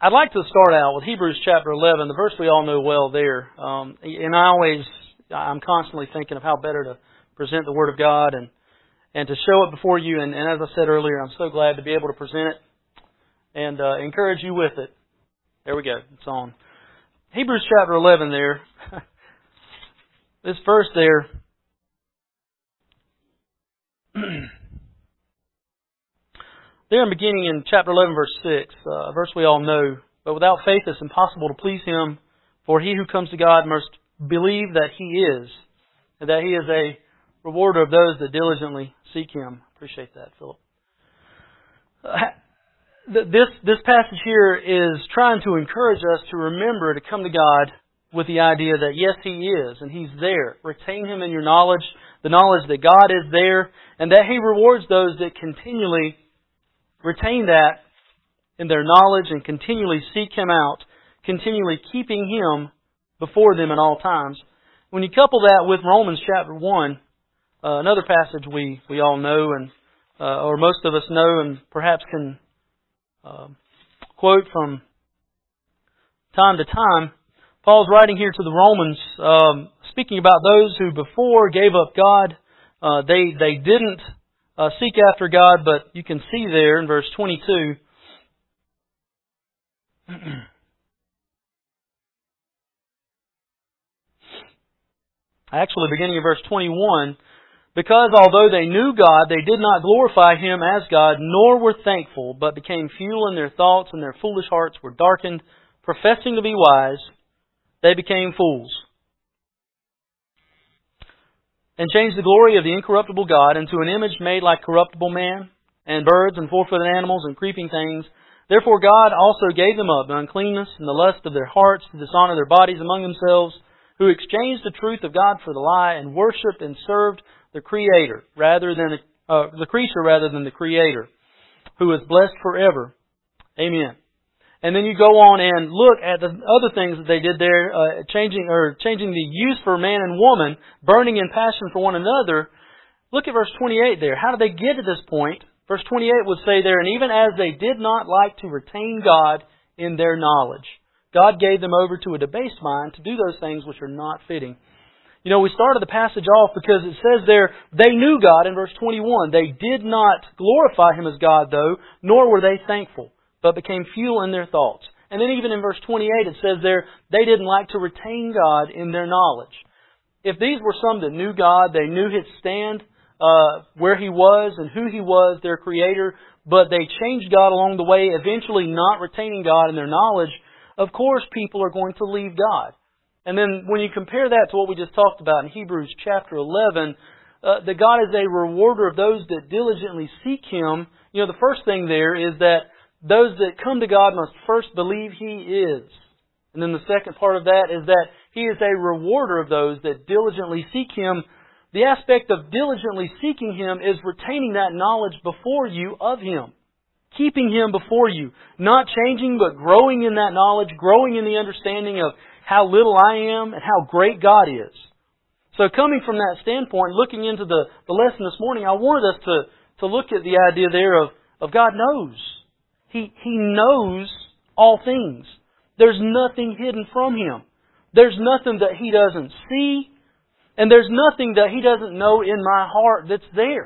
I'd like to start out with Hebrews chapter 11, the verse we all know well there. And I'm constantly thinking of how better to present the Word of God and to show it before you. And as I said earlier, I'm so glad to be able to present it and encourage you with it. There we go. It's on. Hebrews chapter 11 there. This verse there. There, beginning in chapter 11, verse 6, a verse we all know, but without faith it's impossible to please Him, for he who comes to God must believe that He is, and that He is a rewarder of those that diligently seek Him. Appreciate that, Philip. This passage here is trying to encourage us to remember to come to God with the idea that yes, He is, and He's there. Retain Him in your knowledge, the knowledge that God is there, and that He rewards those that continually retain that in their knowledge and continually seek Him out, continually keeping Him before them at all times. When you couple that with Romans chapter 1, another passage we all know, and or most of us know and perhaps can quote from time to time, Paul's writing here to the Romans, speaking about those who before gave up God. They didn't seek after God, but you can see there in verse 22, actually beginning in verse 21, because although they knew God, they did not glorify Him as God, nor were thankful, but became futile in their thoughts, and their foolish hearts were darkened. Professing to be wise, they became fools, and changed the glory of the incorruptible God into an image made like corruptible man, and birds, and four-footed animals, and creeping things. Therefore God also gave them up to uncleanness and the lust of their hearts, to dishonor their bodies among themselves, who exchanged the truth of God for the lie, and worshipped and served the Creator rather than the creature rather than the Creator, who is blessed forever. Amen. And then you go on and look at the other things that they did there, changing the use for man and woman, burning in passion for one another. Look at verse 28 there. How did they get to this point? Verse 28 would say there, and even as they did not like to retain God in their knowledge, God gave them over to a debased mind to do those things which are not fitting. You know, we started the passage off because it says there, they knew God in verse 21. They did not glorify Him as God, though, nor were they thankful, but became futile in their thoughts. And then even in verse 28 it says there, they didn't like to retain God in their knowledge. If these were some that knew God, they knew His stand, where He was and who He was, their Creator, but they changed God along the way, eventually not retaining God in their knowledge, of course people are going to leave God. And then when you compare that to what we just talked about in Hebrews chapter 11, that God is a rewarder of those that diligently seek Him. You know, the first thing there is that those that come to God must first believe He is. And then the second part of that is that He is a rewarder of those that diligently seek Him. The aspect of diligently seeking Him is retaining that knowledge before you of Him. Keeping Him before you. Not changing, but growing in that knowledge, growing in the understanding of how little I am and how great God is. So coming from that standpoint, looking into the lesson this morning, I wanted us to look at the idea there of God knows. He knows all things. There's nothing hidden from Him. There's nothing that He doesn't see. And there's nothing that He doesn't know in my heart that's there.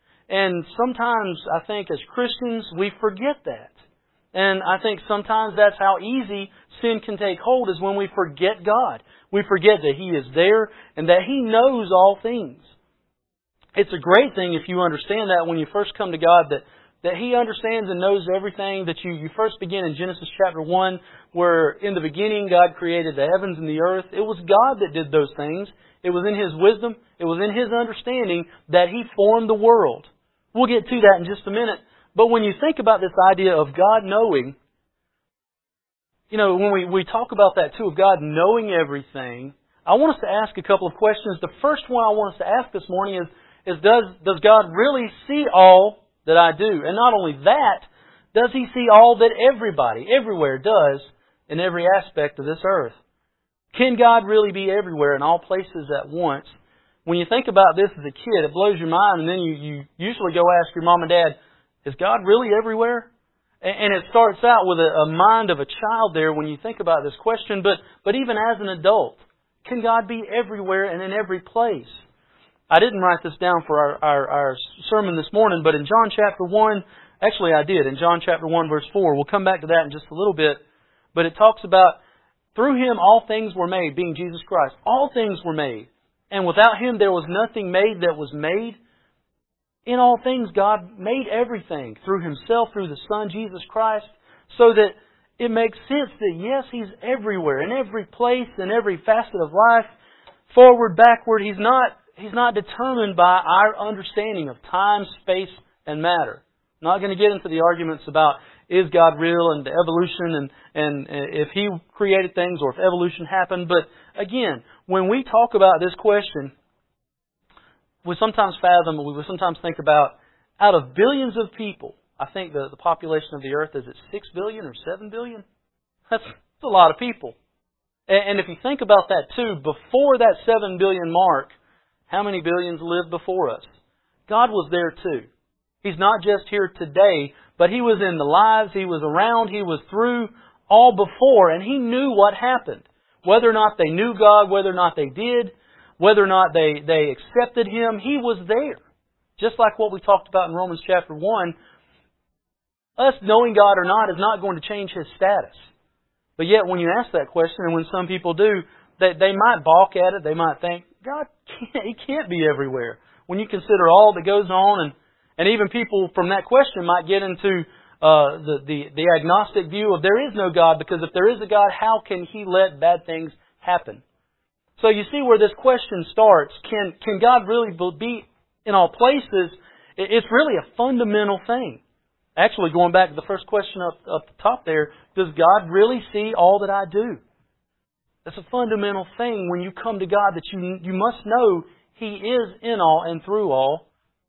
And sometimes I think as Christians we forget that. And I think sometimes that's how easy sin can take hold, is when we forget God. We forget that He is there and that He knows all things. It's a great thing if you understand that when you first come to God, that He understands and knows everything. That you first begin in Genesis chapter 1, where in the beginning God created the heavens and the earth. It was God that did those things. It was in His wisdom, it was in His understanding that He formed the world. We'll get to that in just a minute. But when you think about this idea of God knowing, you know, when we talk about that too, of God knowing everything, I want us to ask a couple of questions. The first one I want us to ask this morning is does God really see all that I do? And not only that, does He see all that everybody, everywhere does in every aspect of this earth? Can God really be everywhere in all places at once? When you think about this as a kid, it blows your mind, and then you usually go ask your mom and dad, is God really everywhere? And it starts out with a mind of a child there when you think about this question, but even as an adult, can God be everywhere and in every place? I didn't write this down for our sermon this morning, but in John chapter 1, actually I did, in John chapter 1 verse 4, we'll come back to that in just a little bit, but it talks about, through Him all things were made, being Jesus Christ. All things were made. And without Him there was nothing made that was made. In all things God made everything through Himself, through the Son, Jesus Christ, so that it makes sense that yes, He's everywhere, in every place, in every facet of life, forward, backward. He's not determined by our understanding of time, space, and matter. I'm not going to get into the arguments about is God real and the evolution and if He created things or if evolution happened. But again, when we talk about this question, we sometimes fathom, we sometimes think about, out of billions of people, I think the population of the earth is at 6 billion or 7 billion. That's a lot of people. And if you think about that too, before that 7 billion mark, how many billions lived before us? God was there too. He's not just here today, but He was in the lives, He was around, He was through all before, and He knew what happened. Whether or not they knew God, whether or not they did, whether or not they accepted Him, He was there. Just like what we talked about in Romans chapter 1, us knowing God or not is not going to change His status. But yet when you ask that question, and when some people do, they might balk at it, they might think, God He can't be everywhere. When you consider all that goes on, and even people from that question might get into the agnostic view of there is no God, because if there is a God, how can He let bad things happen? So you see where this question starts. Can God really be in all places? It's really a fundamental thing. Actually, going back to the first question up the top there, does God really see all that I do? That's a fundamental thing when you come to God, that you must know He is in all and through all.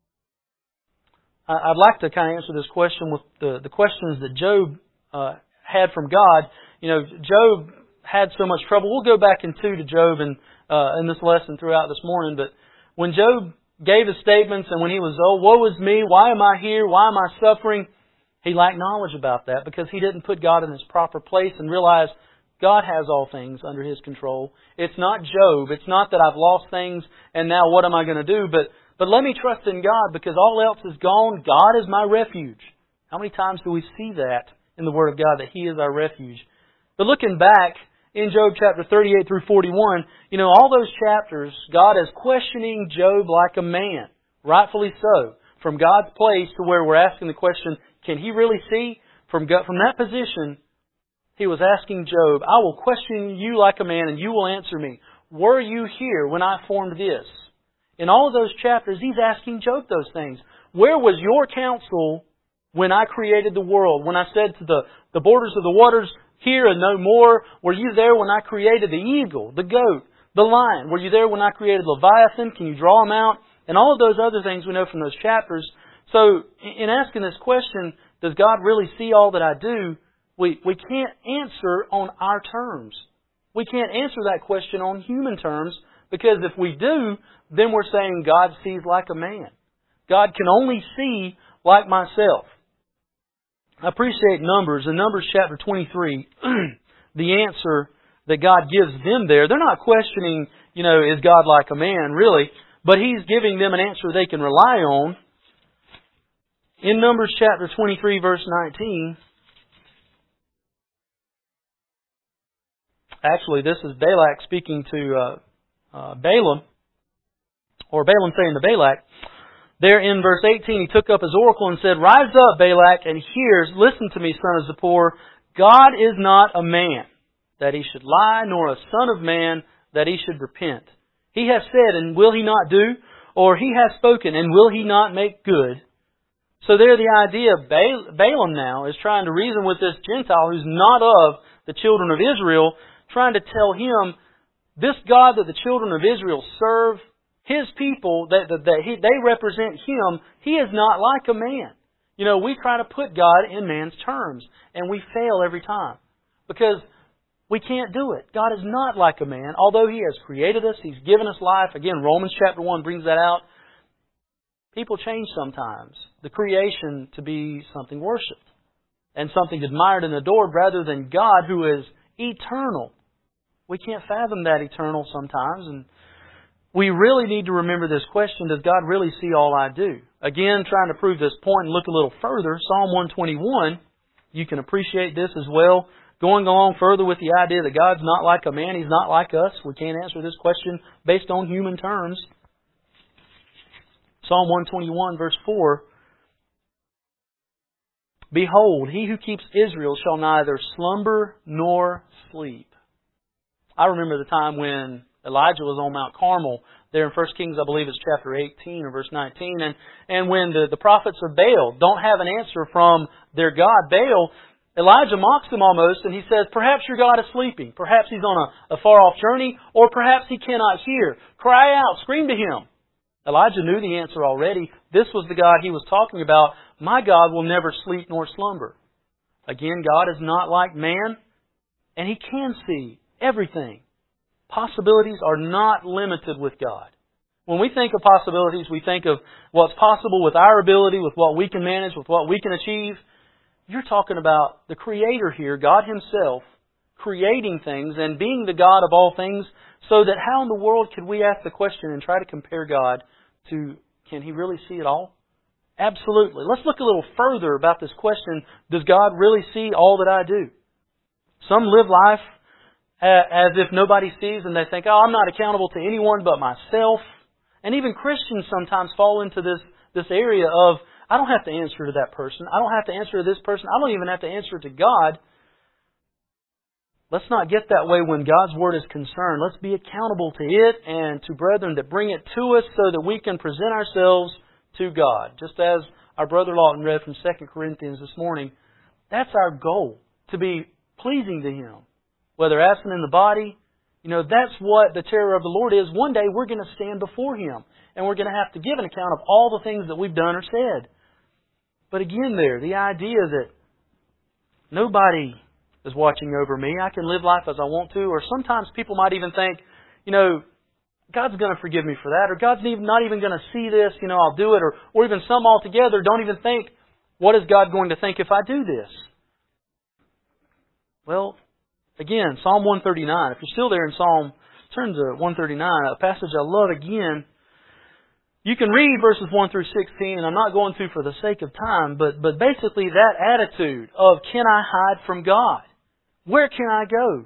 I'd like to kind of answer this question with the questions that Job had from God. You know, Job had so much trouble. We'll go back to Job in this lesson throughout this morning. But when Job gave his statements and when he was, oh, woe is me, why am I here, why am I suffering? He lacked knowledge about that because he didn't put God in His proper place and realize God has all things under His control. It's not Job. It's not that I've lost things and now what am I going to do? But let me trust in God because all else is gone. God is my refuge. How many times do we see that in the Word of God, that He is our refuge? But looking back in Job chapter 38 through 41, you know, all those chapters, God is questioning Job like a man. Rightfully so. From God's place to where we're asking the question, can He really see? From that position, He was asking Job, I will question you like a man and you will answer me. Were you here when I formed this? In all of those chapters, He's asking Job those things. Where was your counsel when I created the world? When I said to the borders of the waters, here and no more? Were you there when I created the eagle, the goat, the lion? Were you there when I created Leviathan? Can you draw them out? And all of those other things we know from those chapters. So, in asking this question, does God really see all that I do? We can't answer on our terms. We can't answer that question on human terms, because if we do, then we're saying God sees like a man. God can only see like myself. I appreciate Numbers. In Numbers chapter 23, the answer that God gives them there, they're not questioning, you know, is God like a man, really, but He's giving them an answer they can rely on. In Numbers chapter 23, verse 19, actually, this is Balak speaking to Balaam, or Balaam saying to Balak. There in verse 18, he took up his oracle and said, Rise up, Balak, and hear, listen to me, son of Zippor. God is not a man, that He should lie, nor a son of man, that He should repent. He has said, and will He not do? Or He has spoken, and will He not make good? So there the idea of Balaam now is trying to reason with this Gentile who's not of the children of Israel, trying to tell him, this God that the children of Israel serve, His people, they represent Him, He is not like a man. You know, we try to put God in man's terms, and we fail every time. Because we can't do it. God is not like a man. Although He has created us, He's given us life. Again, Romans chapter 1 brings that out. People change sometimes the creation to be something worshipped. and something admired and adored rather than God who is eternal. We can't fathom that eternal sometimes, and we really need to remember this question, does God really see all I do? Again, trying to prove this point and look a little further, Psalm 121, you can appreciate this as well. Going along further with the idea that God's not like a man, He's not like us. We can't answer this question based on human terms. Psalm 121, verse 4, Behold, He who keeps Israel shall neither slumber nor sleep. I remember the time when Elijah was on Mount Carmel, there in 1 Kings, I believe it's chapter 18 or verse 19, and when the prophets of Baal don't have an answer from their God, Baal, Elijah mocks them almost, and he says, perhaps your God is sleeping. Perhaps He's on a far-off journey, or perhaps He cannot hear. Cry out, scream to Him. Elijah knew the answer already. This was the God he was talking about. My God will never sleep nor slumber. Again, God is not like man, and He can see everything. Possibilities are not limited with God. When we think of possibilities, we think of what's possible with our ability, with what we can manage, with what we can achieve. You're talking about the Creator here, God Himself, creating things and being the God of all things, so that how in the world could we ask the question and try to compare God to, can He really see it all? Absolutely. Let's look a little further about this question, does God really see all that I do? Some live life as if nobody sees, and they think, I'm not accountable to anyone but myself. And even Christians sometimes fall into this area of, I don't have to answer to that person. I don't have to answer to this person. I don't even have to answer to God. Let's not get that way when God's Word is concerned. Let's be accountable to it and to brethren that bring it to us so that we can present ourselves to God. Just as our brother Lawton read from 2 Corinthians this morning, that's our goal, to be pleasing to Him. Whether absent in the body, that's what the terror of the Lord is. One day we're going to stand before Him, and we're going to have to give an account of all the things that we've done or said. But again the idea that nobody is watching over me. I can live life as I want to. Or sometimes people might even think, God's going to forgive me for that. Or God's not even going to see this. I'll do it. Or even some altogether don't even think, what is God going to think if I do this? Well, again, Psalm 139. If you're still there in Psalm, turn to 139, a passage I love again. You can read verses 1 through 16, and I'm not going to for the sake of time, but basically that attitude of, can I hide from God? Where can I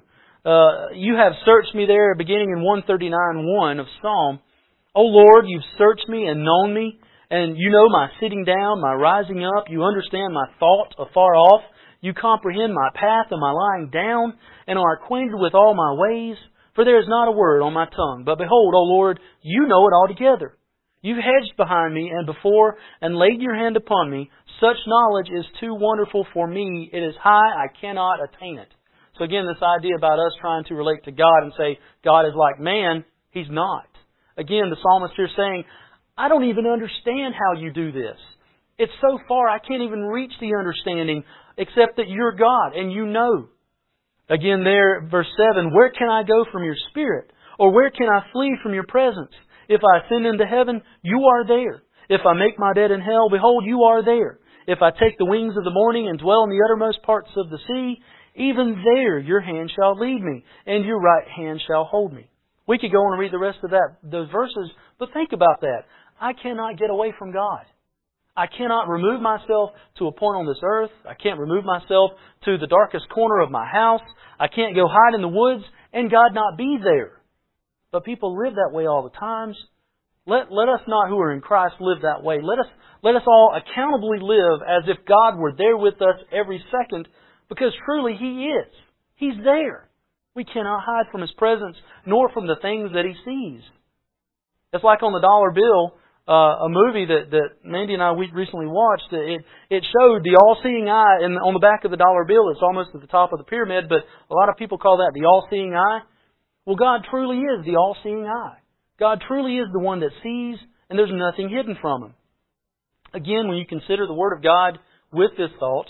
go? You have searched me there, beginning in 139:1 of Psalm. O Lord, you've searched me and known me, and you know my sitting down, my rising up. You understand my thought afar off. You comprehend my path and my lying down, and are acquainted with all my ways. For there is not a word on my tongue. But behold, O Lord, you know it altogether. You've hedged behind me and before, and laid your hand upon me. Such knowledge is too wonderful for me. It is high, I cannot attain it. So again, this idea about us trying to relate to God and say, God is like man, He's not. Again, the psalmist here saying, I don't even understand how you do this. It's so far, I can't even reach the understanding, except that you're God, and you know. Again there, verse 7, where can I go from your Spirit? Or where can I flee from your presence? If I ascend into heaven, you are there. If I make my bed in hell, behold, you are there. If I take the wings of the morning and dwell in the uttermost parts of the sea, even there your hand shall lead me, and your right hand shall hold me. We could go on and read the rest of those verses, but think about that. I cannot get away from God. I cannot remove myself to a point on this earth. I can't remove myself to the darkest corner of my house. I can't go hide in the woods and God not be there. But people live that way all the times. Let us not who are in Christ live that way. Let us all accountably live as if God were there with us every second, because truly He is. He's there. We cannot hide from His presence, nor from the things that He sees. It's like on the dollar bill, a movie that Mandy and I recently watched. It showed the all-seeing eye on the back of the dollar bill. It's almost at the top of the pyramid, but a lot of people call that the all-seeing eye. Well, God truly is the all-seeing eye. God truly is the one that sees, and there's nothing hidden from Him. Again, when you consider the Word of God with this thought,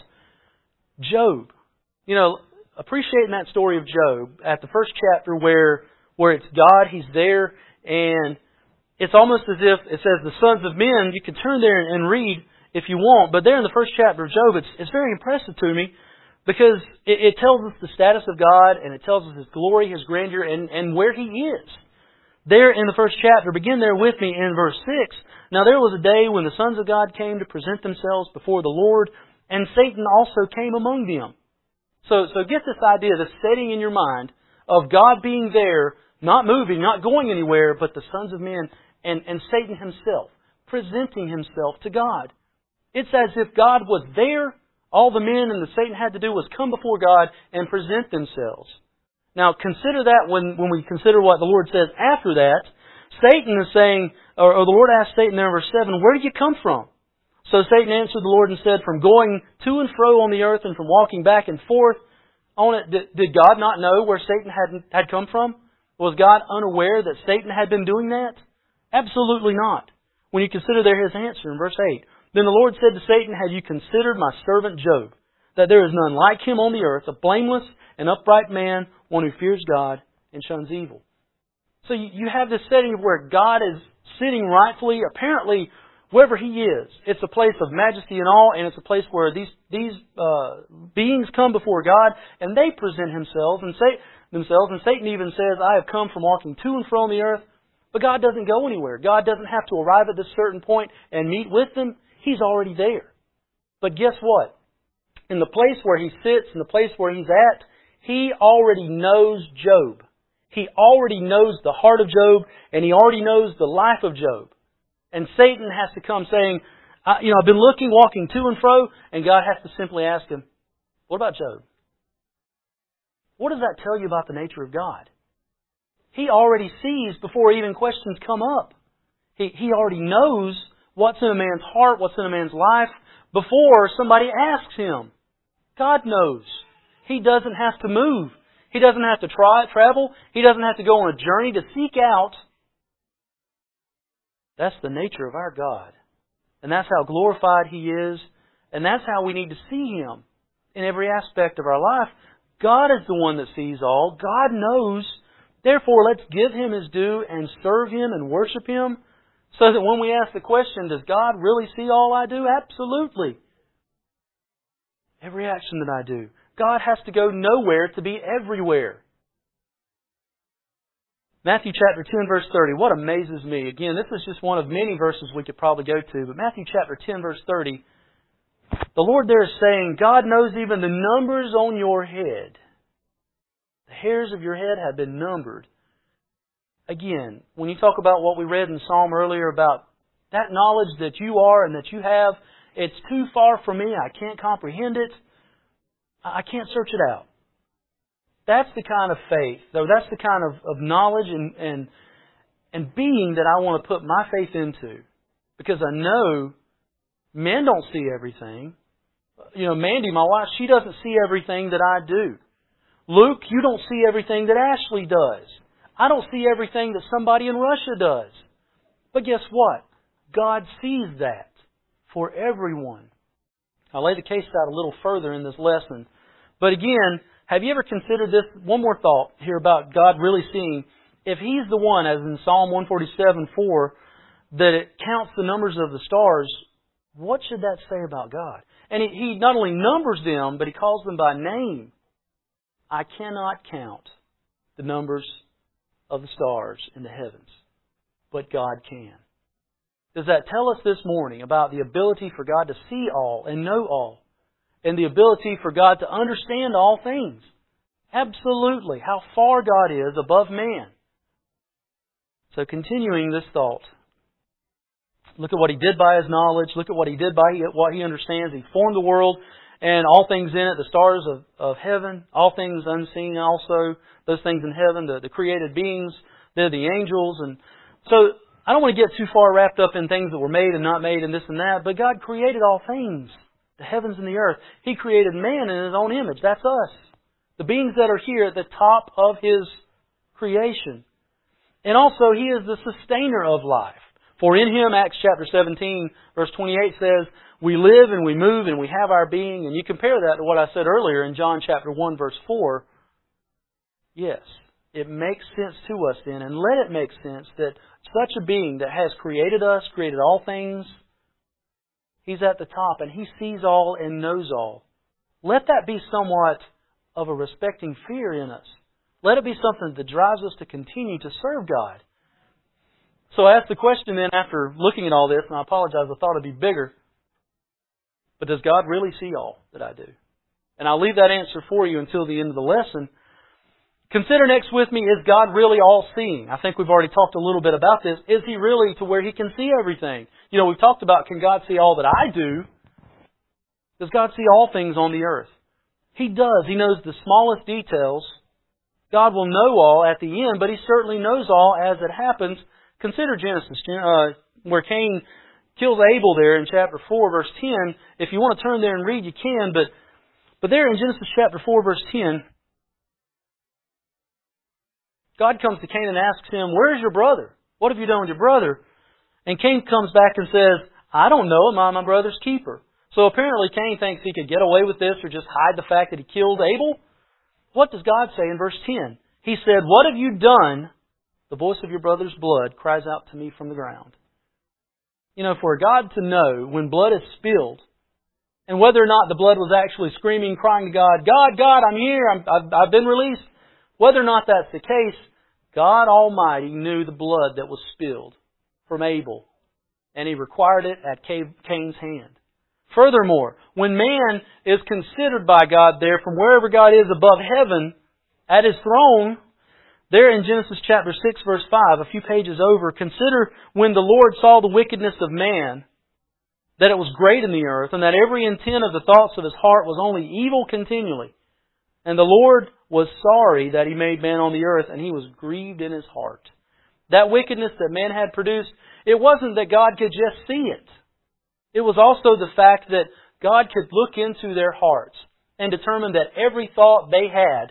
Job, appreciating that story of Job at the first chapter where it's God, He's there, and it's almost as if it says the sons of men. You can turn there and read. if you want. But there in the first chapter of Job, it's very impressive to me because it tells us the status of God and it tells us His glory, His grandeur, and where He is. There in the first chapter, begin there with me in verse 6. Now there was a day when the sons of God came to present themselves before the Lord, and Satan also came among them. So get this idea, this setting in your mind of God being there, not moving, not going anywhere, but the sons of men and Satan himself, presenting himself to God. It's as if God was there. All the men and the Satan had to do was come before God and present themselves. Now consider that when we consider what the Lord says after that. Satan is saying, or the Lord asked Satan there in verse 7, where did you come from? So Satan answered the Lord and said, from going to and fro on the earth and from walking back and forth on it. Did God not know where Satan had come from? Was God unaware that Satan had been doing that? Absolutely not. When you consider there His answer in verse 8, then the Lord said to Satan, have you considered my servant Job, that there is none like him on the earth, a blameless and upright man, one who fears God and shuns evil. So you have this setting of where God is sitting rightfully, apparently, wherever He is. It's a place of majesty and awe, and it's a place where these beings come before God, and they present themselves, and Satan even says, I have come from walking to and fro on the earth, but God doesn't go anywhere. God doesn't have to arrive at this certain point and meet with them. He's already there. But guess what? In the place where He sits, in the place where He's at, He already knows Job. He already knows the heart of Job, and He already knows the life of Job. And Satan has to come saying, I've been looking, walking to and fro, and God has to simply ask him, what about Job? What does that tell you about the nature of God? He already sees before even questions come up. He already knows what's in a man's heart, what's in a man's life, before somebody asks him. God knows. He doesn't have to move. He doesn't have to travel. He doesn't have to go on a journey to seek out. That's the nature of our God. And that's how glorified He is. And that's how we need to see Him in every aspect of our life. God is the one that sees all. God knows. Therefore, let's give Him His due and serve Him and worship Him, so that when we ask the question, does God really see all I do? Absolutely. Every action that I do. God has to go nowhere to be everywhere. Matthew chapter 10 verse 30. What amazes me, again, this is just one of many verses we could probably go to, but Matthew chapter 10 verse 30, the Lord there is saying, God knows even the numbers on your head. The hairs of your head have been numbered. Again, when you talk about what we read in Psalm earlier about that knowledge that you are and that you have, it's too far from me, I can't comprehend it, I can't search it out. That's the kind of faith, though that's the kind of knowledge and being that I want to put my faith into. Because I know men don't see everything. Mandy, my wife, she doesn't see everything that I do. Luke, you don't see everything that Ashley does. I don't see everything that somebody in Russia does. But guess what? God sees that for everyone. I'll lay the case out a little further in this lesson. But again, have you ever considered this? One more thought here about God really seeing. If He's the one, as in Psalm 147:4, that it counts the numbers of the stars, what should that say about God? And He not only numbers them, but He calls them by name. I cannot count the numbers of the stars in the heavens, but God can. Does that tell us this morning about the ability for God to see all and know all? And the ability for God to understand all things? Absolutely. How far God is above man. So continuing this thought. Look at what He did by His knowledge. Look at what He did by what He understands. He formed the world and all things in it, the stars of heaven, all things unseen also, those things in heaven, the created beings, they're the angels. And so I don't want to get too far wrapped up in things that were made and not made and this and that, but God created all things, the heavens and the earth. He created man in His own image. That's us. The beings that are here at the top of His creation. And also He is the sustainer of life. For in Him, Acts chapter 17, verse 28 says, we live and we move and we have our being. And you compare that to what I said earlier in John chapter 1, verse 4. Yes, it makes sense to us then. And let it make sense that such a being that has created us, created all things, He's at the top and He sees all and knows all. Let that be somewhat of a respecting fear in us. Let it be something that drives us to continue to serve God. So I asked the question then after looking at all this, and I apologize, I thought it'd be bigger. But does God really see all that I do? And I'll leave that answer for you until the end of the lesson. Consider next with me, is God really all-seeing? I think we've already talked a little bit about this. Is He really to where He can see everything? You know, we've talked about, can God see all that I do? Does God see all things on the earth? He does. He knows the smallest details. God will know all at the end, but He certainly knows all as it happens. Consider Genesis, where Cain kills Abel there in chapter 4, verse 10. If you want to turn there and read, you can, but there in Genesis chapter 4, verse 10, God comes to Cain and asks him, where's your brother? What have you done with your brother? And Cain comes back and says, I don't know, am I my brother's keeper? So apparently Cain thinks he could get away with this or just hide the fact that he killed Abel. What does God say in verse 10? He said, what have you done? The voice of your brother's blood cries out to me from the ground. You know, for God to know when blood is spilled, and whether or not the blood was actually screaming, crying to God, God, God, I'm here, I've been released. Whether or not that's the case, God Almighty knew the blood that was spilled from Abel, and He required it at Cain's hand. Furthermore, when man is considered by God there from wherever God is above heaven, at His throne, there in Genesis chapter 6 verse 5, a few pages over, consider when the Lord saw the wickedness of man, that it was great in the earth, and that every intent of the thoughts of his heart was only evil continually. And the Lord was sorry that He made man on the earth, and He was grieved in His heart. That wickedness that man had produced, it wasn't that God could just see it. It was also the fact that God could look into their hearts and determine that every thought they had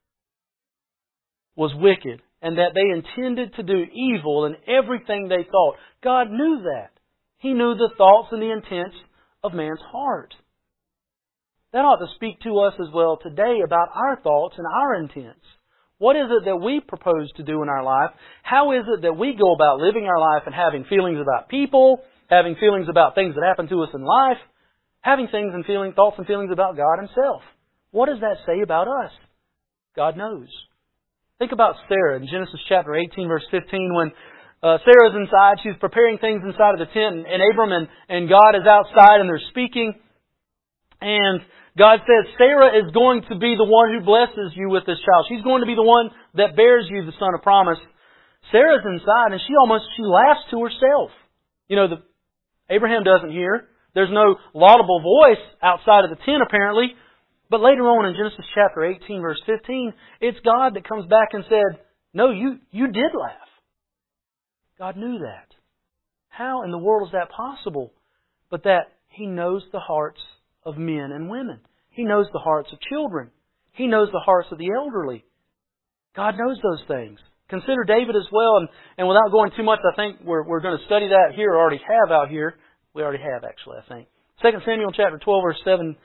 was wicked, and that they intended to do evil in everything they thought. God knew that. He knew the thoughts and the intents of man's heart. That ought to speak to us as well today about our thoughts and our intents. What is it that we propose to do in our life? How is it that we go about living our life and having feelings about people, having feelings about things that happen to us in life, having things and thoughts and feelings about God Himself? What does that say about us? God knows. Think about Sarah in Genesis chapter 18, verse 15, when Sarah's inside, she's preparing things inside of the tent, and Abram and God is outside and they're speaking. And God says, Sarah is going to be the one who blesses you with this child. She's going to be the one that bears you the son of promise. Sarah's inside and she laughs to herself. You know, Abraham doesn't hear. There's no laudable voice outside of the tent apparently. But later on in Genesis chapter 18 verse 15, it's God that comes back and said, no, you did laugh. God knew that. How in the world is that possible? But that He knows the hearts of men and women. He knows the hearts of children. He knows the hearts of the elderly. God knows those things. Consider David as well, and without going too much, I think we're going to study that here, or already have out here. We already have, actually, I think. 2 Samuel chapter 12, verse 7,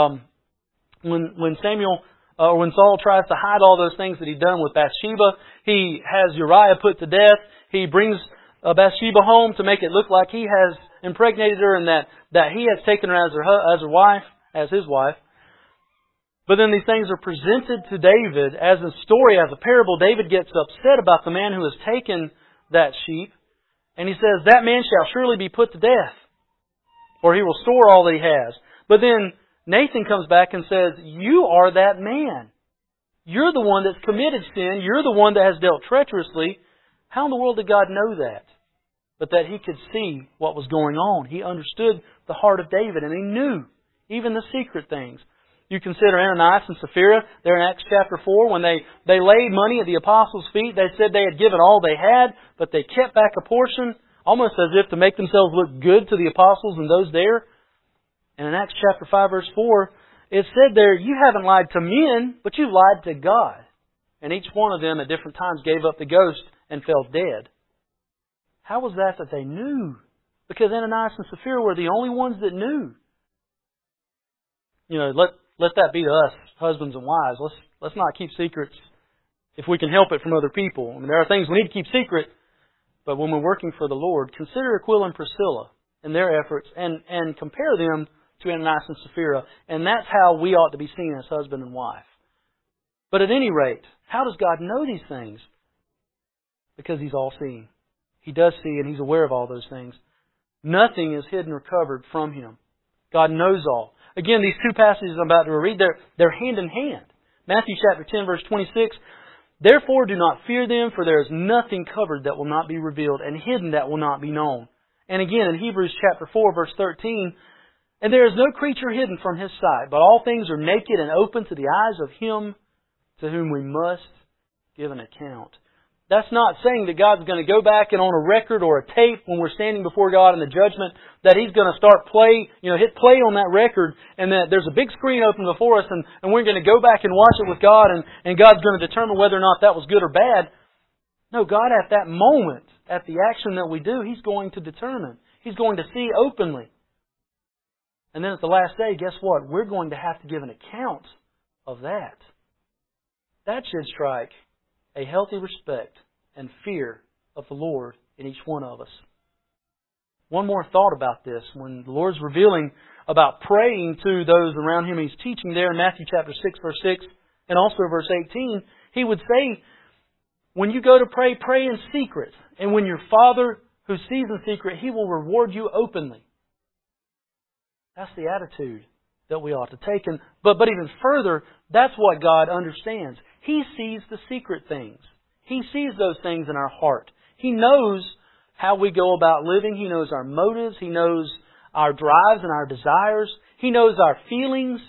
when Saul tries to hide all those things that he'd done with Bathsheba, he has Uriah put to death. He brings Bathsheba home to make it look like he has impregnated her and that he has taken her as his wife. But then these things are presented to David as a story, as a parable. David gets upset about the man who has taken that sheep. And he says, that man shall surely be put to death, or he will restore all that he has. But then Nathan comes back and says, you are that man. You're the one that's committed sin. You're the one that has dealt treacherously. How in the world did God know that? But that He could see what was going on. He understood the heart of David, and He knew even the secret things. You consider Ananias and Sapphira there in Acts chapter 4 when they laid money at the apostles' feet. They said they had given all they had, but they kept back a portion, almost as if to make themselves look good to the apostles and those there. And in Acts chapter 5 verse 4, it said there, you haven't lied to men, but you've lied to God. And each one of them at different times gave up the ghost and fell dead. How was that they knew? Because Ananias and Sapphira were the only ones that knew. You know, let that be to us, husbands and wives. Let's not keep secrets if we can help it from other people. I mean, there are things we need to keep secret, but when we're working for the Lord, consider Aquila and Priscilla. in their efforts and compare them to Ananias and Sapphira. And that's how we ought to be seen as husband and wife. But at any rate, how does God know these things? Because He's all-seeing. He does see and He's aware of all those things. Nothing is hidden or covered from Him. God knows all. Again, these two passages I'm about to read, they're hand in hand. Matthew chapter 10, verse 26, "Therefore do not fear them, for there is nothing covered that will not be revealed, and hidden that will not be known." And again, in Hebrews chapter 4, verse 13, "And there is no creature hidden from His sight, but all things are naked and open to the eyes of Him to whom we must give an account." That's not saying that God's going to go back and on a record or a tape when we're standing before God in the judgment, that He's going to start hit play on that record, and that there's a big screen open before us, and we're going to go back and watch it with God, and God's going to determine whether or not that was good or bad. No, God at that moment, at the action that we do, He's going to determine. He's going to see openly. And then at the last day, guess what? We're going to have to give an account of that. That should strike a healthy respect and fear of the Lord in each one of us. One more thought about this. When the Lord's revealing about praying to those around Him, He's teaching there in Matthew chapter 6, verse 6, and also verse 18, He would say, when you go to pray, pray in secret. And when your Father who sees in secret, He will reward you openly. That's the attitude that we ought to take. But even further, that's what God understands. He sees the secret things. He sees those things in our heart. He knows how we go about living. He knows our motives. He knows our drives and our desires. He knows our feelings.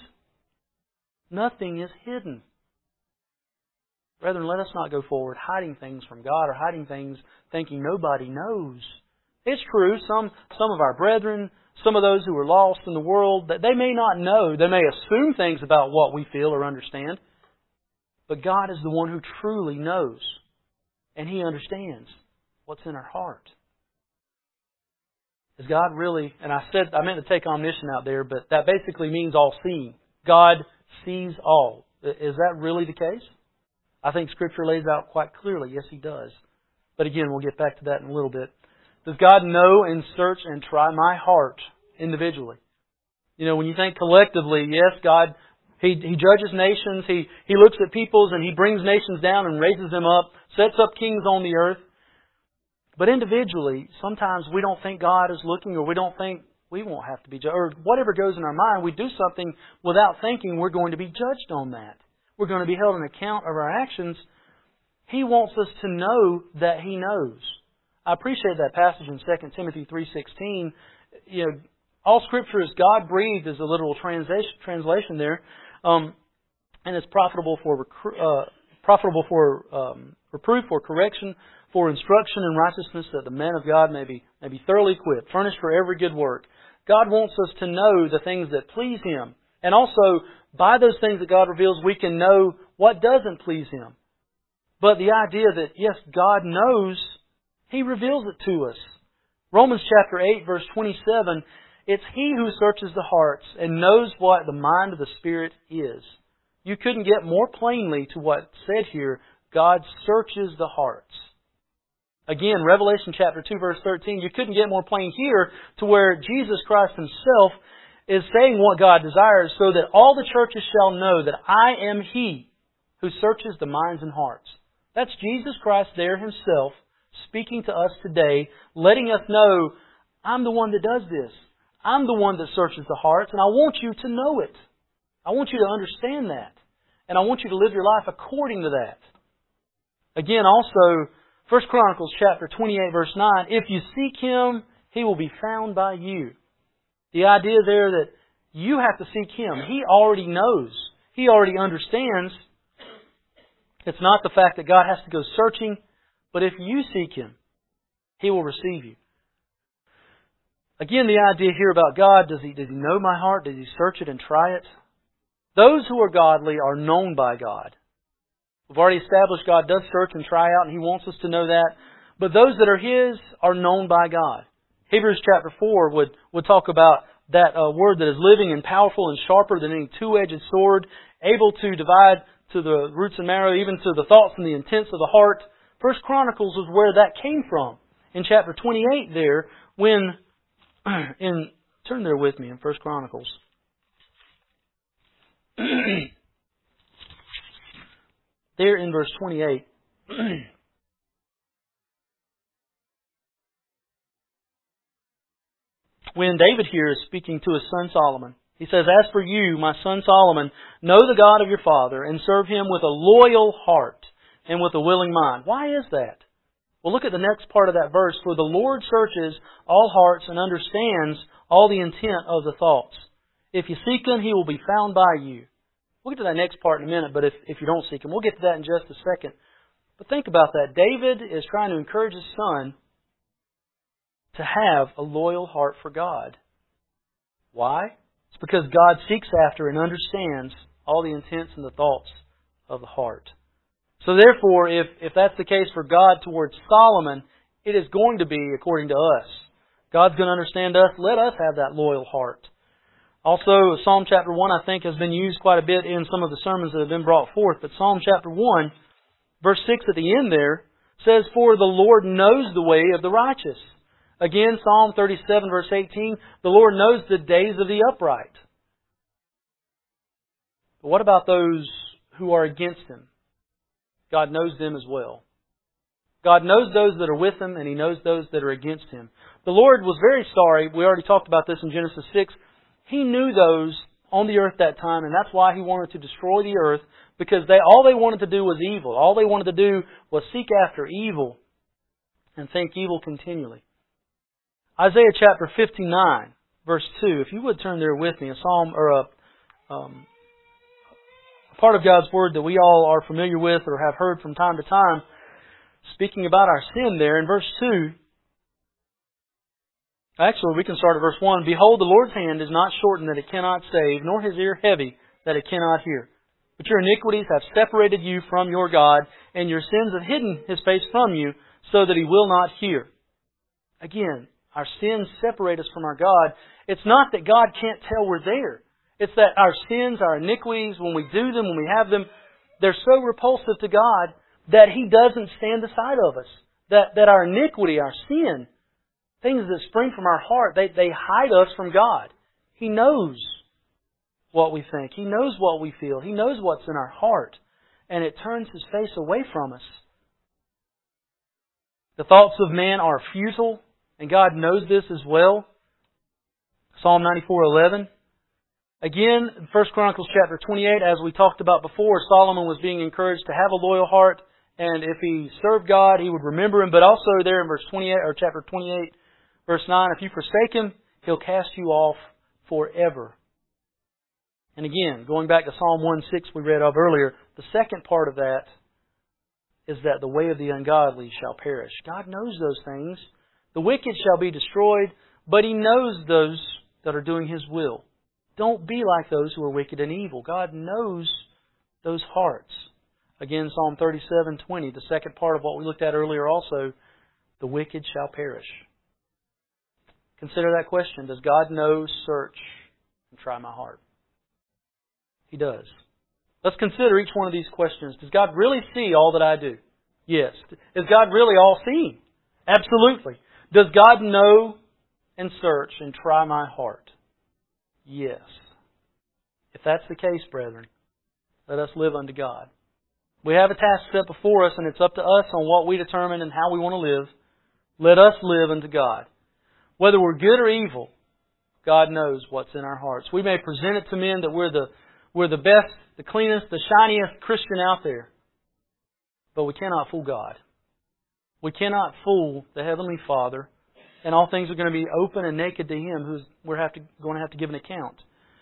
Nothing is hidden. Brethren, let us not go forward hiding things from God or hiding things thinking nobody knows. It's true, some of our brethren, some of those who are lost in the world, that they may not know. They may assume things about what we feel or understand. But God is the one who truly knows. And He understands what's in our heart. Is God really, and I meant to take omniscient out there, but that basically means all-seeing. God sees all. Is that really the case? I think Scripture lays out quite clearly. Yes, He does. But again, we'll get back to that in a little bit. Does God know and search and try my heart individually? You know, when you think collectively, yes, God, He judges nations, He looks at peoples and He brings nations down and raises them up, sets up kings on the earth. But individually, sometimes we don't think God is looking, or we don't think we won't have to be judged, or whatever goes in our mind, we do something without thinking we're going to be judged on that. We're going to be held an account of our actions. He wants us to know that He knows. I appreciate that passage in 2 Timothy 3:16. You know, all Scripture is God-breathed is a literal translation there. And it's profitable for reproof, for correction, for instruction in righteousness, that the man of God may be thoroughly equipped, furnished for every good work. God wants us to know the things that please Him. And also, by those things that God reveals, we can know what doesn't please Him. But the idea that, yes, God knows, He reveals it to us. Romans chapter 8, verse 27, it's He who searches the hearts and knows what the mind of the Spirit is. You couldn't get more plainly to what's said here. God searches the hearts. Again, Revelation chapter 2, verse 13, you couldn't get more plain here to where Jesus Christ Himself is saying what God desires, so that all the churches shall know that I am He who searches the minds and hearts. That's Jesus Christ there Himself speaking to us today, letting us know, I'm the one that does this. I'm the one that searches the hearts, and I want you to know it. I want you to understand that. And I want you to live your life according to that. Again, also, 1 Chronicles chapter 28, verse 9, if you seek Him, He will be found by you. The idea there that you have to seek Him. He already knows. He already understands. It's not the fact that God has to go searching, but if you seek Him, He will receive you. Again, the idea here about God, does He know my heart? Does He search it and try it? Those who are godly are known by God. We've already established God does search and try out, and He wants us to know that. But those that are His are known by God. Hebrews chapter 4 would talk about that word that is living and powerful and sharper than any two-edged sword, able to divide to the roots and marrow, even to the thoughts and the intents of the heart. 1 Chronicles was where that came from. In chapter 28 there, when Turn there with me in 1 Chronicles. There in verse 28. When David here is speaking to his son Solomon, he says, "As for you, my son Solomon, know the God of your father and serve Him with a loyal heart and with a willing mind." Why is that? Well, look at the next part of that verse. "For the Lord searches all hearts and understands all the intent of the thoughts. If you seek Him, He will be found by you." We'll get to that next part in a minute, but if you don't seek Him, we'll get to that in just a second. But think about that. David is trying to encourage his son to have a loyal heart for God. Why? It's because God seeks after and understands all the intents and the thoughts of the heart. So therefore, if that's the case for God towards Solomon, it is going to be according to us. God's going to understand us. Let us have that loyal heart. Also, Psalm chapter 1, I think, has been used quite a bit in some of the sermons that have been brought forth. But Psalm chapter 1, verse 6 at the end there, says, "For the Lord knows the way of the righteous." Again, Psalm 37, verse 18, "The Lord knows the days of the upright." But what about those who are against Him? God knows them as well. God knows those that are with Him, and He knows those that are against Him. The Lord was very sorry. We already talked about this in Genesis 6. He knew those on the earth that time, and that's why He wanted to destroy the earth, because all they wanted to do was evil. All they wanted to do was seek after evil and think evil continually. Isaiah chapter 59, verse 2. If you would turn there with me, a psalm or a part of God's Word that we all are familiar with or have heard from time to time, speaking about our sin there in verse 2. Actually, we can start at verse 1. "Behold, the Lord's hand is not shortened that it cannot save, nor His ear heavy that it cannot hear. But your iniquities have separated you from your God, and your sins have hidden His face from you, so that He will not hear." Again, our sins separate us from our God. It's not that God can't tell we're there. It's that our sins, our iniquities, when we do them, when we have them, they're so repulsive to God that He doesn't stand aside of us. That our iniquity, our sin, things that spring from our heart, they hide us from God. He knows what we think. He knows what we feel. He knows what's in our heart. And it turns His face away from us. The thoughts of man are futile, and God knows this as well. Psalm 94:11. Again, 1 Chronicles chapter 28, as we talked about before, Solomon was being encouraged to have a loyal heart, and if he served God, he would remember Him. But also there in verse 28, or chapter 28, verse 9, "If you forsake Him, He'll cast you off forever." And again, going back to Psalm 1:6 we read of earlier, the second part of that is that the way of the ungodly shall perish. God knows those things. The wicked shall be destroyed, but He knows those that are doing His will. Don't be like those who are wicked and evil. God knows those hearts. Again, Psalm 37:20, the second part of what we looked at earlier also, "The wicked shall perish." Consider that question. Does God know, search, and try my heart? He does. Let's consider each one of these questions. Does God really see all that I do? Yes. Is God really all-seeing? Absolutely. Does God know and search and try my heart? Yes. If that's the case, brethren, let us live unto God. We have a task set before us, and it's up to us on what we determine and how we want to live. Let us live unto God. Whether we're good or evil, God knows what's in our hearts. We may present it to men that we're the best, the cleanest, the shiniest Christian out there. But we cannot fool God. We cannot fool the Heavenly Father, and all things are going to be open and naked to Him, who's we're going to have to give an account.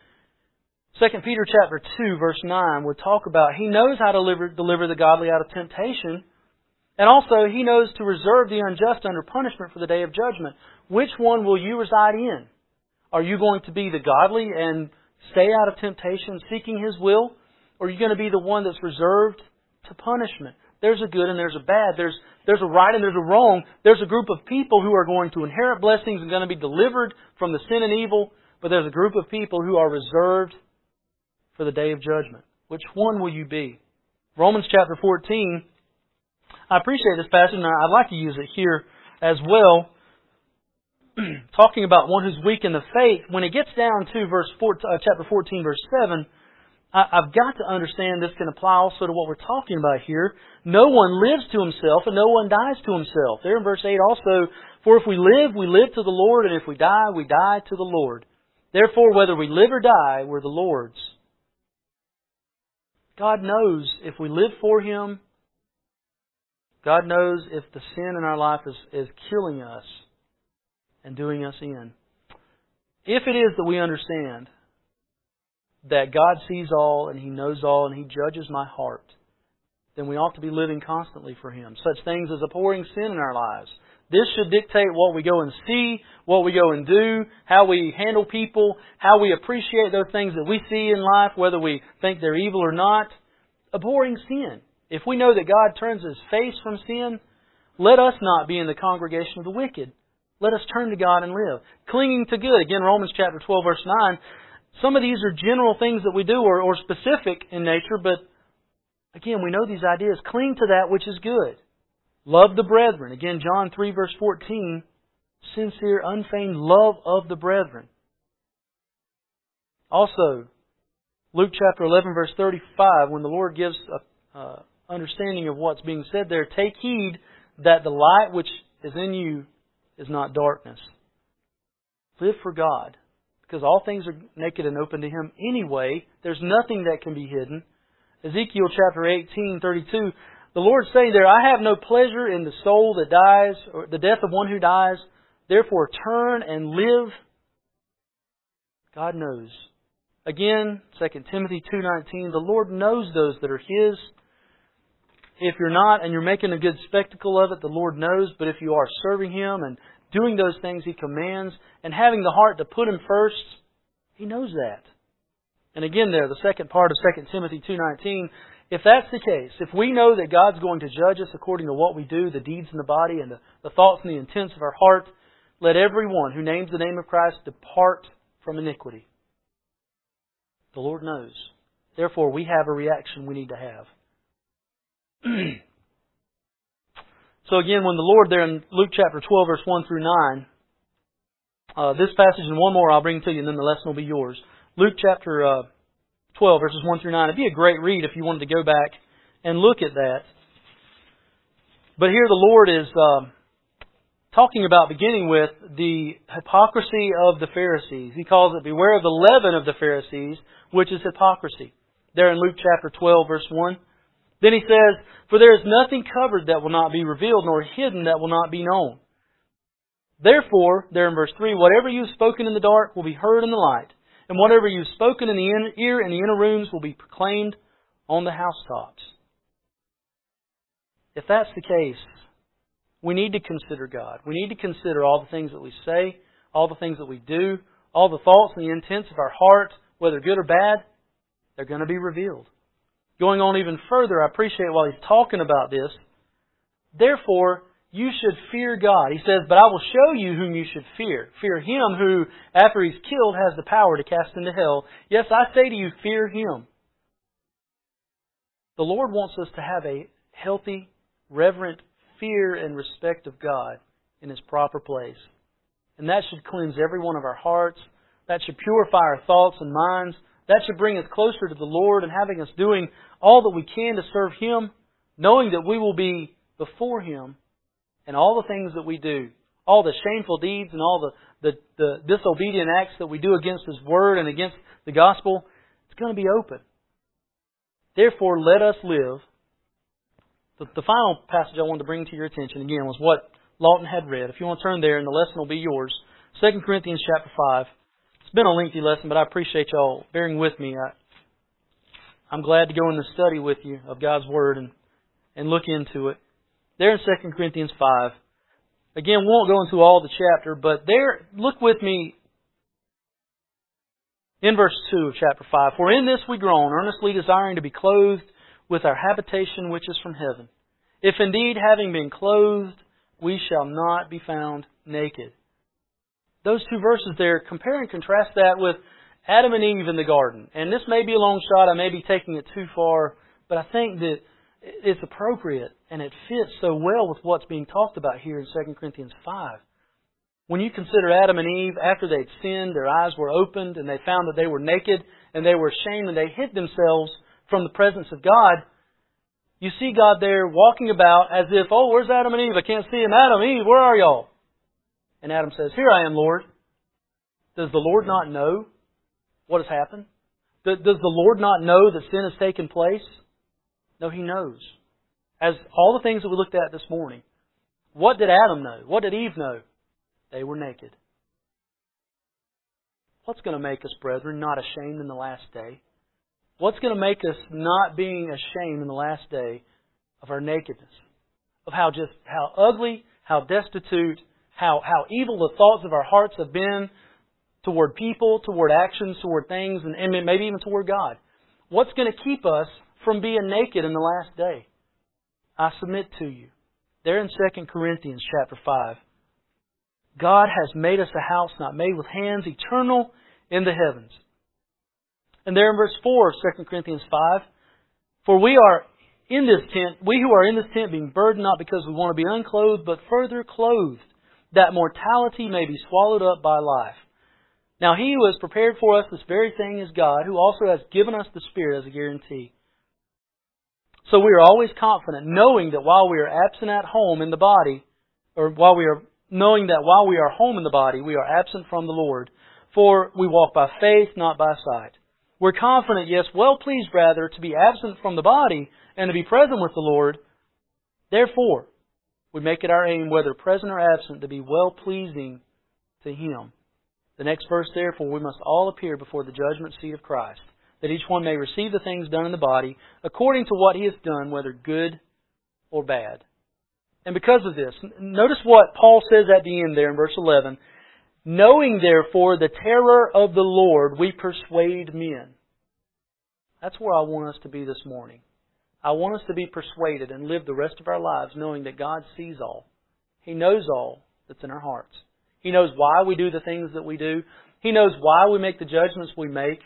2 Peter chapter 2, verse 9 would talk about He knows how to deliver the godly out of temptation, and also He knows to reserve the unjust under punishment for the day of judgment. Which one will you reside in? Are you going to be the godly and stay out of temptation, seeking His will? Or are you going to be the one that's reserved to punishment? There's a good and there's a bad. There's a right and there's a wrong. There's a group of people who are going to inherit blessings and going to be delivered from the sin and evil. But there's a group of people who are reserved for the day of judgment. Which one will you be? Romans chapter 14. I appreciate this passage, and I'd like to use it here as well. talking about one who's weak in the faith, when it gets down to chapter 14, verse 7, I've got to understand this can apply also to what we're talking about here. No one lives to himself, and no one dies to himself. There in verse 8 also, for if we live to the Lord, and if we die to the Lord. Therefore, whether we live or die, we're the Lord's. God knows if we live for Him. God knows if the sin in our life is killing us and doing us in. If it is that we understand that God sees all and He knows all and He judges my heart, then we ought to be living constantly for Him. Such things as abhorring sin in our lives. This should dictate what we go and see, what we go and do, how we handle people, how we appreciate those things that we see in life, whether we think they're evil or not. Abhorring sin. If we know that God turns His face from sin, let us not be in the congregation of the wicked. Let us turn to God and live. Clinging to good. Again, Romans chapter 12, verse 9. Some of these are general things that we do or specific in nature, but again, we know these ideas. Cling to that which is good. Love the brethren. Again, John 3, verse 14. Sincere, unfeigned love of the brethren. Also, Luke chapter 11, verse 35, when the Lord gives a understanding of what's being said there, take heed that the light which is in you is not darkness. Live for God, because all things are naked and open to Him anyway. There's nothing that can be hidden. Ezekiel chapter 18:32, the Lord's saying there, I have no pleasure in the soul that dies, or the death of one who dies. Therefore turn and live. God knows. Again, 2 Timothy 2:19, the Lord knows those that are His. If you're not and you're making a good spectacle of it, the Lord knows. But if you are serving Him and doing those things He commands and having the heart to put Him first, He knows that. And again there, the second part of 2 Timothy 2:19, if that's the case, if we know that God's going to judge us according to what we do, the deeds in the body and the thoughts and the intents of our heart, let everyone who names the name of Christ depart from iniquity. The Lord knows. Therefore, we have a reaction we need to have. So again, when the Lord there in Luke chapter 12, verse 1 through 9, this passage and one more I'll bring to you and then the lesson will be yours. Luke chapter 12, verses 1 through 9. It'd be a great read if you wanted to go back and look at that. But here the Lord is talking about, beginning with, the hypocrisy of the Pharisees. He calls it, beware of the leaven of the Pharisees, which is hypocrisy. There in Luke chapter 12, verse 1. Then he says, for there is nothing covered that will not be revealed, nor hidden that will not be known. Therefore, there in verse 3, whatever you have spoken in the dark will be heard in the light, and whatever you have spoken in the ear in the inner rooms will be proclaimed on the housetops. If that's the case, we need to consider God. We need to consider all the things that we say, all the things that we do, all the thoughts and the intents of our heart, whether good or bad, they're going to be revealed. Going on even further, I appreciate while he's talking about this, therefore, you should fear God. He says, but I will show you whom you should fear. Fear Him who, after He's killed, has the power to cast into hell. Yes, I say to you, fear Him. The Lord wants us to have a healthy, reverent fear and respect of God in His proper place. And that should cleanse every one of our hearts. That should purify our thoughts and minds. That should bring us closer to the Lord and having us doing all that we can to serve Him, knowing that we will be before Him in all the things that we do, all the shameful deeds and all the disobedient acts that we do against His Word and against the Gospel. It's going to be open. Therefore, let us live. The final passage I wanted to bring to your attention, again, was what Lawton had read. If you want to turn there, and the lesson will be yours. 2 Corinthians chapter 5. It's been a lengthy lesson, but I appreciate y'all bearing with me. I'm glad to go in the study with you of God's Word and look into it. There in 2 Corinthians 5. Again, we won't go into all the chapter, but there, look with me in verse 2 of chapter 5. For in this we groan, earnestly desiring to be clothed with our habitation which is from heaven. If indeed, having been clothed, we shall not be found naked. Those two verses there, compare and contrast that with Adam and Eve in the garden. And this may be a long shot, I may be taking it too far, but I think that it's appropriate and it fits so well with what's being talked about here in 2 Corinthians 5. When you consider Adam and Eve, after they'd sinned, their eyes were opened and they found that they were naked and they were ashamed and they hid themselves from the presence of God. You see God there walking about as if, oh, where's Adam and Eve? I can't see him. Adam, Eve, where are y'all? And Adam says, here I am, Lord. Does the Lord not know what has happened? Does the Lord not know that sin has taken place? No, He knows. As all the things that we looked at this morning. What did Adam know? What did Eve know? They were naked. What's going to make us, brethren, not ashamed in the last day? What's going to make us not being ashamed in the last day of our nakedness? Of how ugly, how destitute, how evil the thoughts of our hearts have been toward people, toward actions, toward things, and maybe even toward God. What's going to keep us from being naked in the last day? I submit to you, there in 2 Corinthians chapter 5, God has made us a house not made with hands, eternal in the heavens. And there in verse 4 of 2 Corinthians 5, for we are in this tent, we who are in this tent being burdened not because we want to be unclothed, but further clothed, that mortality may be swallowed up by life. Now He who has prepared for us this very thing is God, who also has given us the Spirit as a guarantee. So we are always confident, knowing that while we are absent at home in the body, knowing that while we are home in the body, we are absent from the Lord. For we walk by faith, not by sight. We're confident, yes, well pleased rather, to be absent from the body and to be present with the Lord. Therefore, we make it our aim, whether present or absent, to be well pleasing to Him. The next verse, therefore, we must all appear before the judgment seat of Christ, that each one may receive the things done in the body according to what he has done, whether good or bad. And because of this, notice what Paul says at the end there in verse 11. Knowing therefore the terror of the Lord, we persuade men. That's where I want us to be this morning. I want us to be persuaded and live the rest of our lives knowing that God sees all. He knows all that's in our hearts. He knows why we do the things that we do. He knows why we make the judgments we make.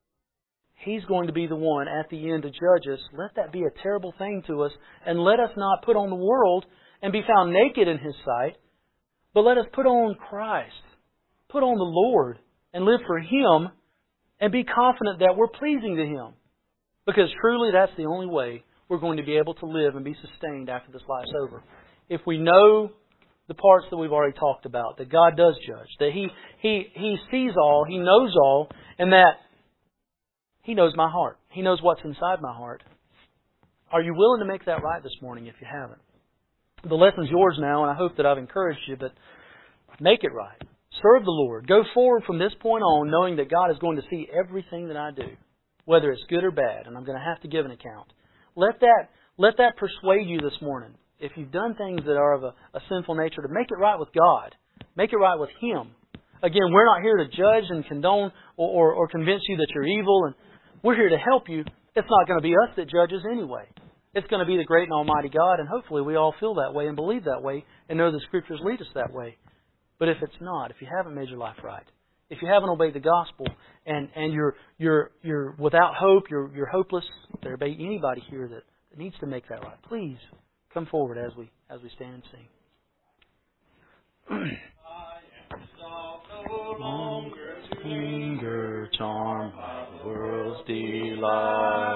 He's going to be the one at the end to judge us. Let that be a terrible thing to us. And let us not put on the world and be found naked in His sight. But let us put on Christ. Put on the Lord and live for Him and be confident that we're pleasing to Him. Because truly that's the only way we're going to be able to live and be sustained after this life's over. If we know the parts that we've already talked about, that God does judge, that He sees all, He knows all, and that He knows my heart. He knows what's inside my heart. Are you willing to make that right this morning if you haven't? The lesson's yours now, and I hope that I've encouraged you, but make it right. Serve the Lord. Go forward from this point on knowing that God is going to see everything that I do, whether it's good or bad, and I'm going to have to give an account. Let that persuade you this morning. If you've done things that are of a sinful nature, to make it right with God. Make it right with Him. Again, we're not here to judge and condone or convince you that you're evil, and we're here to help you. It's not going to be us that judges anyway. It's going to be the great and almighty God, and hopefully we all feel that way and believe that way and know the Scriptures lead us that way. But if it's not, if you haven't made your life right, if you haven't obeyed the gospel and you're without hope, you're hopeless, there may be anybody here that needs to make that right. Please come forward as we stand and sing. I am no longer to linger, charmed by the world's delight.